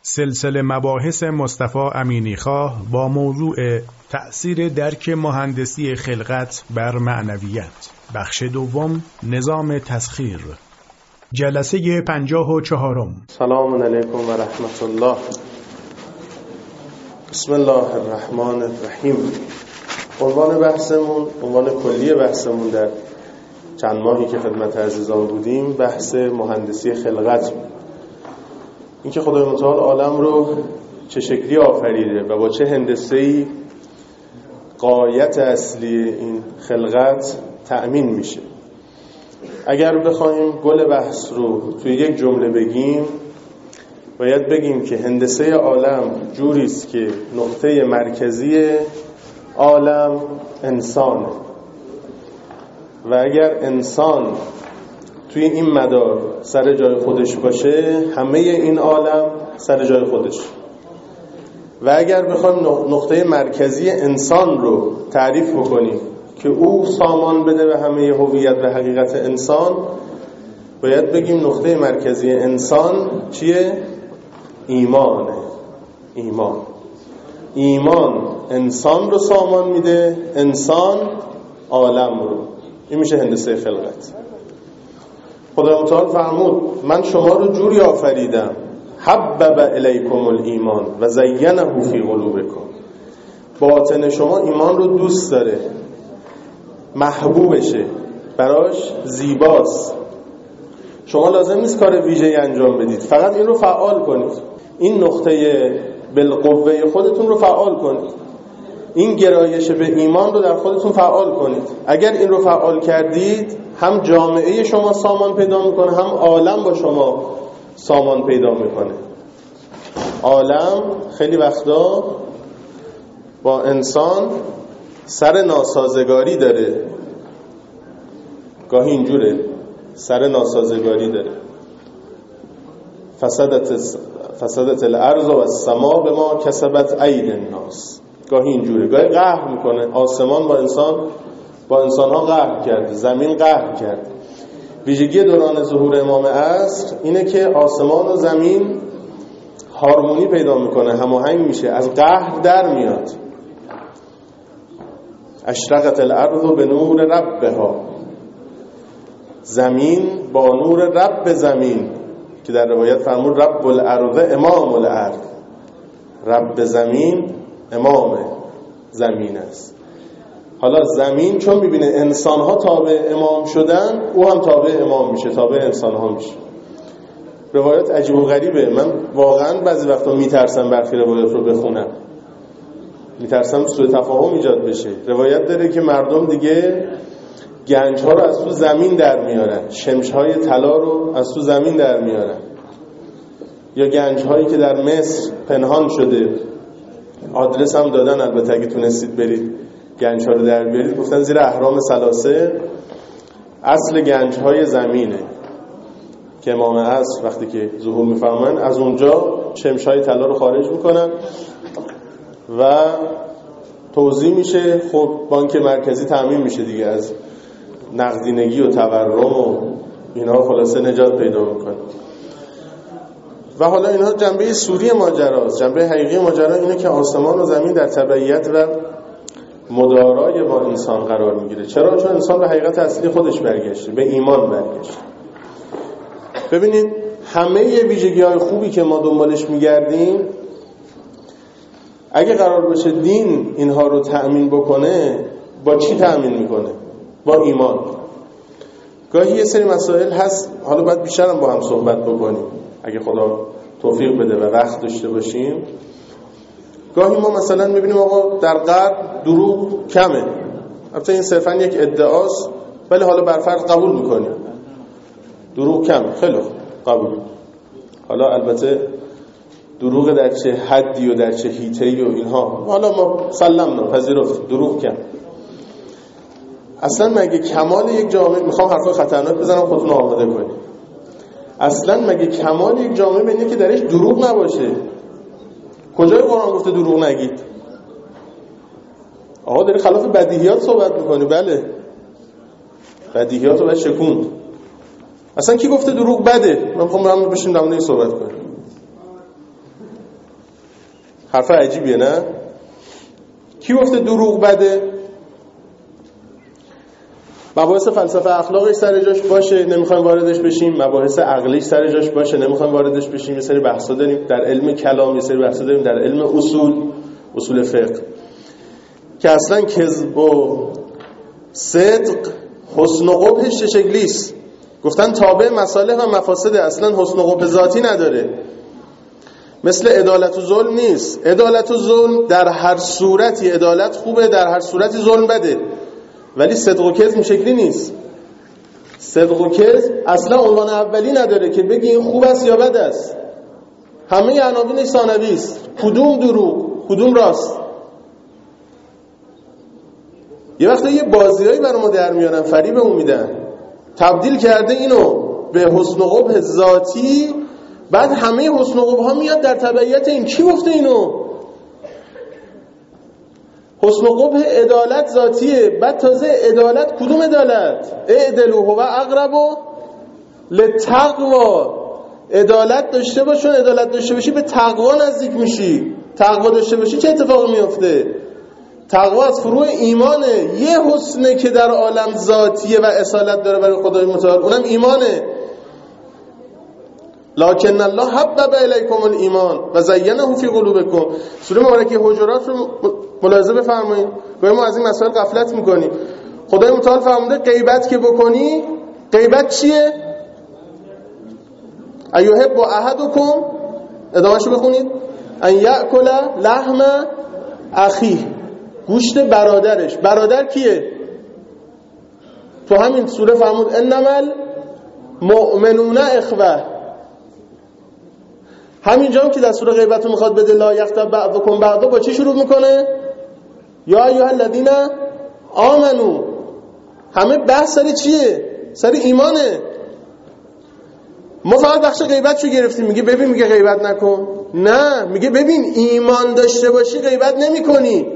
سلسله مباحث مصطفی امینیخواه با موضوع تأثیر درک مهندسی خلقت بر معنویت، بخش دوم، نظام تسخیر، جلسه 54. سلام علیکم و رحمت الله. بسم الله الرحمن الرحیم. عنوان کلی بحثمون در چند ماهی که خدمت عزیزان بودیم بحث مهندسی خلقت، اینکه خدای متعال عالم رو چه شکلی آفریده و با چه هندسه‌ای غایت اصلی این خلقت تأمین میشه. اگر بخوایم گل بحث رو توی یک جمله بگیم، باید بگیم که هندسه عالم جوریست که نقطه مرکزی عالم انسانه و اگر انسان توی این مدار سر جای خودش باشه، همه این عالم سر جای خودش. و اگر بخوایم نقطه مرکزی انسان رو تعریف بکنیم که او سامان بده به همه هویت و حقیقت انسان، باید بگیم نقطه مرکزی انسان چیه؟ ایمانه. ایمان انسان رو سامان میده، انسان عالم رو. این میشه هندسه خلقت. خدا متعال فرمود من شما رو جوری آفریدم حبب الیکم الایمان و زینه فی قلوبکم. باطن شما ایمان رو دوست داره، محبوبشه، براش زیباست. شما لازم نیست کار ویژه‌ای انجام بدید، فقط این رو فعال کنید. این نقطه بالقوه خودتون رو فعال کنید. این گرایش به ایمان رو در خودتون فعال کنید. اگر این رو فعال کردید، هم جامعه شما سامان پیدا میکنه، هم عالم با شما سامان پیدا میکنه. عالم خیلی وقتا با انسان سر ناسازگاری داره، گاهی اینجوره، سر ناسازگاری داره. فسدت الارض و السماء بما کسبت ایدی الناس. گاهی اینجوره، گاهی قهر میکنه. آسمان با انسان ها قهر کرده، زمین قهر کرده. ویژگی دوران ظهور امام عصر اینه که آسمان و زمین هارمونی پیدا میکنه، هماهنگ میشه، از قهر در میاد. اشرقت الارض به نور ربها. زمین با نور رب زمین، که در روایت فرمود رب الارض امام الارض. رب زمین امام زمین است. حالا زمین چون میبینه انسان ها تابع امام شدن، او هم تابع امام میشه، تابع انسان ها میشه. روایت عجیب و غریبه. من واقعا بعضی وقتا میترسم برخی روایت رو بخونم، میترسم سوء تفاهم ایجاد بشه. روایت داره که مردم دیگه گنج ها رو از تو زمین در میارن، شمش های طلا رو از تو زمین در میارن، یا گنج هایی که در مصر پنهان شده، آدرس هم دادن، البته اگه تونستید برید گنج ها رو در بیارید، گفتن زیر اهرام ثلاثه اصل گنج های زمینه که امام عصر وقتی که ظهور میفرمایند از اونجا شمش های طلا رو خارج میکنن و توزیع میشه. خب بانک مرکزی تامین میشه دیگه، از نقدینگی و تورم و اینا خلاصه نجات پیدا میکنه. و حالا اینها جنبه سوری ماجراست. جنبه حقیقی ماجرا اینه که آسمان و زمین در تبعیت و مدارای با انسان قرار میگیره. چرا؟ چون انسان به حقیقت اصلی خودش برگشته، به ایمان برگشته. ببینید همه ویژگی‌های خوبی که ما دنبالش میگردیم، اگه قرار باشه دین اینها رو تأمین بکنه، با چی تأمین میکنه؟ با ایمان. گاهی یه سری مسائل هست، حالا باید بیشتر هم با هم صحبت بکنیم اگه خدا توفیق بده و وقت داشته باشیم. گاهی ما مثلا میبینیم آقا در غرب دروغ کمه، البته این صرفا یک ادعاست، ولی حالا برفرض قبول میکنیم دروغ کمه، خیلی قبول. حالا البته دروغ در چه حدی و در چه حیطه‌ای و اینها، حالا ما سلمنا پذیرفت دروغ کم. اصلا مگه کمال یک جامعه، میخوام حرفای خطرناک بزنم خودتون آماده کنید، اصلا مگه کمال یک جامعه به اینه که درش دروغ نباشه؟ کجای قرآن گفته دروغ نگید؟ آقا داری خلاف بدیهیات صحبت میکنی. بله بدیهیات رو باید شکوند. اصلا کی گفته دروغ بده؟ من میخوام برام بشین در مورد این صحبت کنیم. حرف عجیبیه نه؟ کی گفته دروغ بده؟ مباحث فلسفه اخلاقش سر جاش باشه، نمیخوایم واردش بشیم. مباحث عقلیش سر جاش باشه، نمیخوایم واردش بشیم. یه سری بحثا داریم در علم کلام، یه سری بحثا داریم در علم اصول فقه که اصلا کذب و صدق حسن و قبحش چه شکلیست. گفتن تابع مصالح و مفاسد، اصلا حسن و قبح ذاتی نداره. مثل عدالت و ظلم نیست. عدالت و ظلم در هر صورتی عدالت خوبه، در هر صورتی ظلم بده. ولی صدق و کذب این شکلی نیست. صدق و کذب اصلا عنوان اولی نداره که بگی این خوب است یا بد است. همه عناوینش ثانوی است. کدوم دروغ کدوم راست. یه وقتا یه بازیایی برای ما در میارن، فریبمون میدن، تبدیل کرده اینو به حسن و قبح ذاتی. بعد همه حسن و قبح ها میاد در تبعیت این. کی گفته اینو؟ حسن و قبح عدالت ذاتیه. بعد تازه عدالت کدوم عدالت؟ اعدلوا هو اقرب للتقوی. عدالت داشته باش، چون عدالت داشته باشی به تقوا نزدیک میشی. تقوا داشته باشی چه اتفاقی میفته؟ تقوا از فروع ایمانه. یه حسنه که در عالم ذاتیه و اصالت داره برای خدای متعال، اونم ایمانه. لکن الله حبب الیکم الایمان و زینه فی قلوبکم. سوره مبارکه حجرات رو ملاحظه بفرمایید. گاهی ما از این مسائل غفلت میکنیم. خدای متعال فرموده غیبت که بکنی، غیبت چیه؟ ایحب احدکم، ادامه‌شو بخونید، ان یاکل لحم اخیه، گوشت برادرش. برادر کیه؟ تو همین سوره فرمود انما المؤمنون اخوه. همینجا هم که دستور غیبت رو میخواد بده، لا یغتب بعضکم بعضا، با چی شروع میکنه؟ یا ایها الذین آمنو. همه بحث سر چیه؟ سر ایمانه. ما فقط بخش غیبت رو گرفتیم. میگه ببین، میگه غیبت نکن. نه، میگه ببین ایمان داشته باشی غیبت نمی کنی.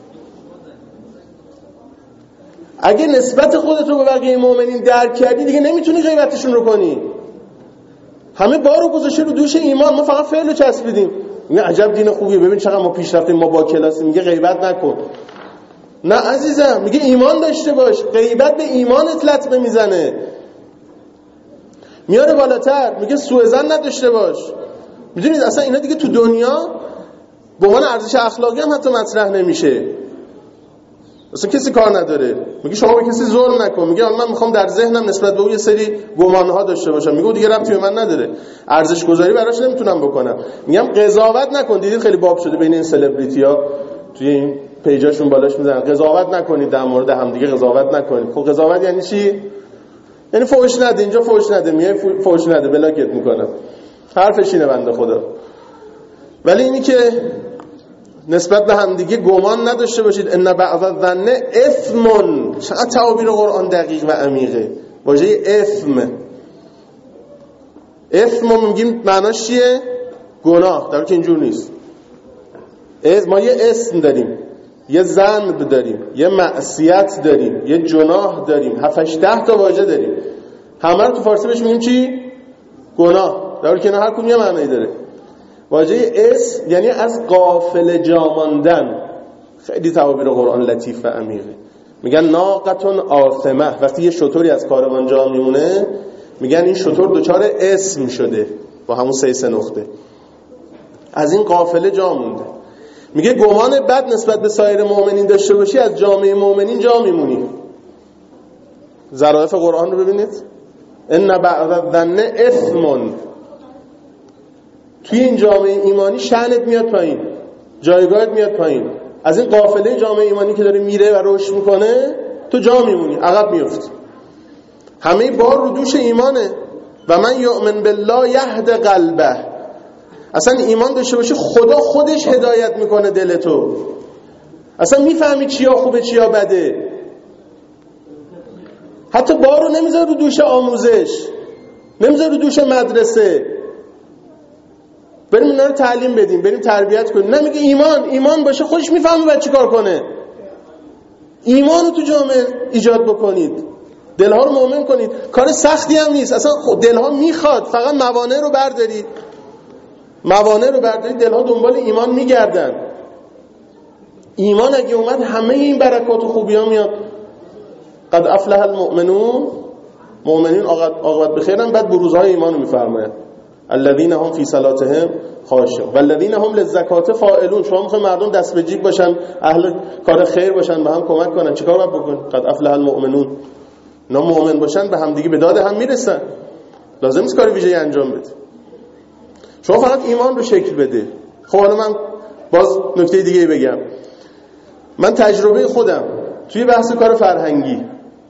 اگه نسبت خودت رو به بقیه مؤمنین درک کردی دیگه نمیتونی غیبتشون رو کنی. همه بارو گذاشته رو دوش ایمان، ما فقط فعل رو چسبیدیم. میگه عجب دین خوبیه، ببین چقدر ما پیش رفتیم، ما با کلاسی. میگه غیبت نکن. نه عزیزم، میگه ایمان داشته باش. غیبت به ایمانت لطمه میزنه، میاره بالاتر. میگه سوء ظن نداشته باش. میدونید اصلا اینا دیگه تو دنیا به عنوان ارزش اخلاقی هم حتی مطرح نمیشه. اصلا کسی کار نداره. میگه شما به کسی ظلم نکن. میگه من میخوام در ذهنم نسبت به اون یه سری گمانها داشته باشم. میگه دیگه ربطی به من نداره، ارزش گذاری براش نمیتونم بکنم. میگم قضاوت نکن. دیدید خیلی باب شده بین این سلبریتی‌ها، توی این پیجاشون بالاش میذارن قضاوت نکنید در مورد همدیگه، قضاوت نکنید. خب قضاوت یعنی چی؟ یعنی فحش نده. اینجا فحش نده، میای فحش نده، بلاکت میکنم. حرفش اینه بنده خدا. ولی اینی که نسبت به هم دیگه گمان نداشته باشید. ان بعض الظن اثم. چقدر تعابیر قرآن دقیق و عمیقه. واژه اثم میگیم معناش چیه؟ گناه. در حالی که اینجور نیست. ما یه اسم داریم، یه ذنب داریم، یه معصیت داریم، یه جناح داریم، 7-8 تا واژه داریم. همه رو تو فارسی بهش میگیم چی؟ گناه. در حالی که اینا هر کدوم یه معنی داره. واژه اسم یعنی از غافل جا ماندن. خیلی تعابیر قرآن لطیف و عمیقه. میگن ناقتون آثمه. وقتی یه شتری از کاروان جا میمونه میگن این شتر دچار اسم شده، با همون 3 نقطه. از این قافله جا مونده. میگه گمان بد نسبت به سایر مؤمنین داشته باشی، از جامعه مؤمنین جا میمونی. ظرافت قرآن رو ببینید. ان بعض الظن اثم. توی این جامعه ایمانی شأنت میاد پایین، جایگاهت میاد پایین. از این قافله جامعه ایمانی که داره میره و رشد میکنه تو جا میمونی، عقب میفتی. همه بار رو دوش ایمانه. و من یؤمن بالله یهد قلبه. اصلا ایمان داشته باشی خدا خودش هدایت میکنه دل تو. اصلا میفهمی چیا خوبه چیا بده. حتی بار رو نمیذاره رو دوش آموزش، نمیذاره رو دوش مدرسه. بریم اینا رو تعلیم بدیم، بریم تربیت کنیم. نمیگه ایمان باشه، خودش میفهمه باید چی کار کنه. ایمان رو تو جامعه ایجاد بکنید، دلها رو مؤمن کنید. کار سختی هم نیست اصلا. دلها میخواد، فقط موانع رو بردارید. موانع رو بردارید، دلها دنبال ایمان میگردن. ایمان اگه اومد همه این برکات و خوبی ها میاد. قد افلح المؤمنون، مؤمنین عاقبت بخیرن. بعد بروزهای ایمان رو میفرماید الذین هم فی صلاتهم خاشعون والذین هم للزکات فاعلون. شما میخواید مردم دست به جیب باشن، اهل کار خیر باشن، به هم کمک کنن، چیکار باید بکنن؟ قد افلح المؤمنون. اینا مؤمن باشن به هم دیگه به داد هم میرسن، لازم نیست کار ویژه‌ای انجام بده. شما فقط ایمان رو شکل بده. خب حالا من باز نکته دیگه بگم. من تجربه خودم توی بحث کار فرهنگی،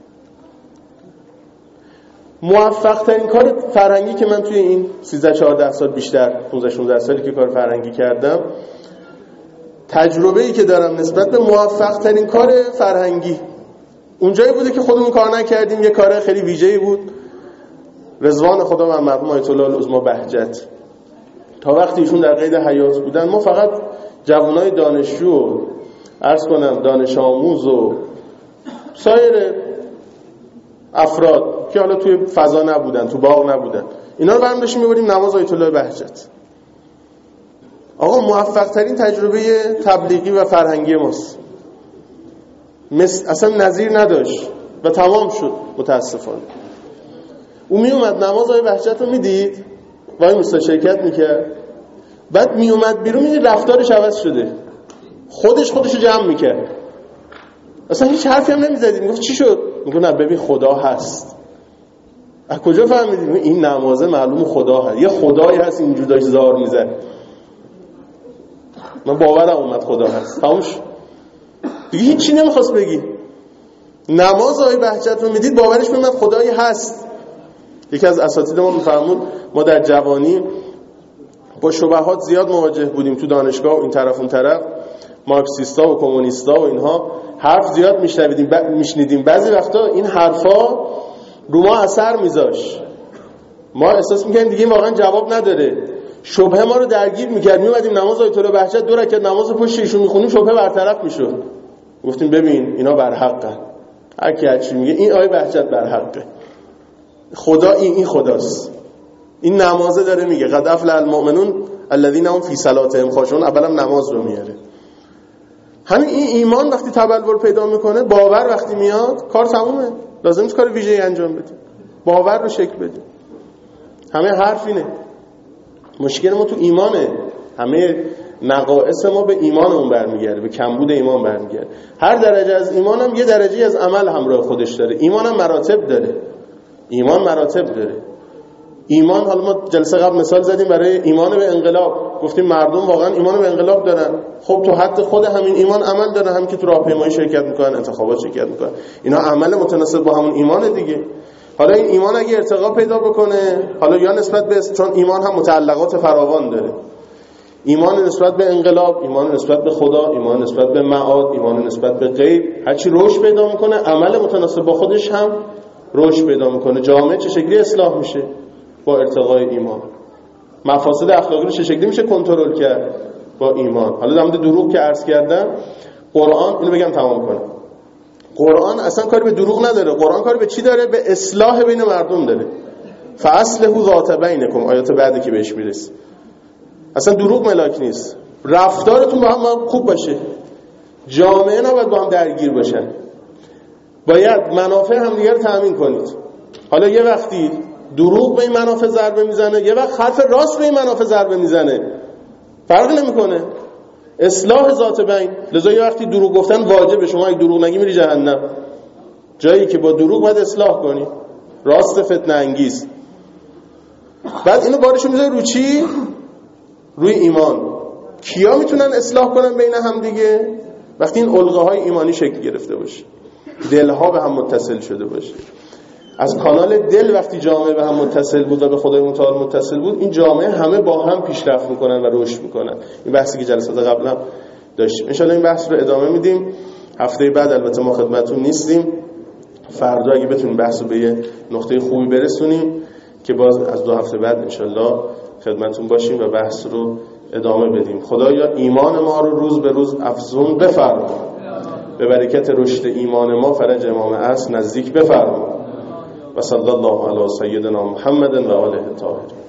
موفق ترین کار فرهنگی که من توی این 13-14 سال، بیشتر 15-16 سالی که کار فرهنگی کردم، تجربه‌ای که دارم نسبت به موفق ترین کار فرهنگی اونجایی بوده که خودمون کار نکردیم. یه کار خیلی ویژه‌ای بود. رضوان خدا و مرحوم آیت الله العظما بهجت تا وقتی ایشون در قید حیات بودن، ما فقط جوانای دانشجو و عرض کنم دانش آموز و سایر افراد که حالا توی فضا نبودن، تو باغ نبودن، اینا رو برمی داشتیم میبریم نماز آیت الله بهجت. آقا موفق ترین تجربه تبلیغی و فرهنگی ماست، اصلا نظیر نداشت و تمام شد متاسفانه. اون می اومد نماز آیت بهجت رو میدید، وای موسی شرکت میکرد، بعد می اومد بیرون میدید رفتارش عوض شده، خودش رو جمع میکرد، اصلا هیچ حرفی هم نمیزدید. میگفت چی شد؟ میگفت نه ببین خدا هست. از کجا فهمیدید؟ این نمازه معلوم خدا هست، یه خدایی هست اینجور داشت زار میزد. من باورم اومد خدا هست، تموش دیگه. هیچی نمیخواست بگی. نماز آیت بهجت رو میدید باورش میومد خدایی هست. یکی از اساتید ما میفرمود ما در جوانی با شبهات زیاد مواجه بودیم تو دانشگاه و این طرف اون طرف، مارکسیستا و کمونیستا و اینها حرف زیاد میشنیدیم. بعضی وقتا این حرفا رو ما اثر میذاشت، ما احساس میکنیم دیگه واقعا جواب نداره، شبهه ما رو درگیر میکرد. میومدیم نماز آیت الله بهجت 2 رکعت نماز پشت ایشون میخونیم، شبهه برطرف میشد. گفتیم ببین اینا برحقن، هر کی هر چی میگه این آیت بهجت برحقه، خدا این خداست. این نمازه داره میگه قد افلح المؤمنون الذین هم فی صلاتهم خاشعون. اولا نماز رو میاره. همین این ایمان وقتی تبلور پیدا میکنه، باور وقتی میاد، کار تمومه. لازم نیست کار ویژه‌ای انجام بدیم، باور رو شکل بدیم. همه حرف اینه. مشکل ما تو ایمانه. همه نقائص ما به ایمانمون برمیگرده، به کمبود ایمان برمیگرده. هر درجه از ایمان هم یه درجه از عمل همراه خودش داره. ایمان هم مراتب داره. ایمان مراتب داره. ایمان، حالا ما جلسه قبل مثال زدیم برای ایمان به انقلاب، گفتیم مردم واقعا ایمان به انقلاب دارن. خب تو حد خود همین ایمان عمل دارن، هم که تو راهپیمایی شرکت میکنن، انتخابات شرکت میکنن، اینا عمل متناسب با همون ایمان دیگه. حالا این ایمان اگه ارتقا پیدا بکنه، حالا یا نسبت به، چون ایمان هم متعلقات فراوان داره، ایمان نسبت به انقلاب، ایمان نسبت به خدا، ایمان نسبت به معاد، ایمان نسبت به غیب، هر چی رشد پیدا میکنه عمل متناسب با خودش هم رشد پیدا میکنه. جامعه چه شکلی اصلاح میشه با ارتقای ایمان؟ مفاسد اخلاقی رو چه شکلی میشه کنترل کرد با ایمان؟ حالا در مورد دروغ که عرض کردم، قرآن، اینو بگم تمام کنم، قرآن اصلا کاری به دروغ نداره. قرآن کاری به چی داره؟ به اصلاح بین مردم داره. فاصلحوا ذات بینکم، آیات بعدی که بهش میرسه. اصلا دروغ ملاک نیست. رفتارتون با هم خوب باشه. جامعه نباید با هم درگیر باشن. باید منافع همدیگه رو تامین کنید. حالا یه وقتی دروغ به این منافع ضربه میزنه، یه وقت حرف راست به این منافع ضربه میزنه، فرق نمیکنه. اصلاح ذات بین. لذا یه وقتی دروغ گفتن واجبه، شما اگه دروغ نگی میری جهنم. جایی که با دروغ باید اصلاح کنی، راست فتنه انگیز. بعد اینو بارشو میذاره رو چی؟ روی ایمان. کیا میتونن اصلاح کنن بین هم دیگه؟ وقتی این علقه های ایمانی شکل گرفته باشه، دلها به هم متصل شده باشه. از کانال دل وقتی جامعه به هم متصل بود و به خدای متعال متصل بود، این جامعه همه با هم پیشرفت میکنن و رشد میکنن. این بحثی که جلسات قبل هم داشتیم، ان شاءالله این بحث رو ادامه میدیم. هفته بعد البته ما خدمتتون نیستیم، فردا اگه بتونیم بحث رو به یه نقطه خوبی برسونیم که باز از 2 هفته بعد ان شاءالله خدمتتون باشیم و بحث رو ادامه بدیم. خدایا ایمان ما رو روز به روز افزون بفرما، به برکت رشد ایمان ما فرج امام عصر نزدیک بفرما. و صلی الله علی سیدنا محمد و آله الطاهرین.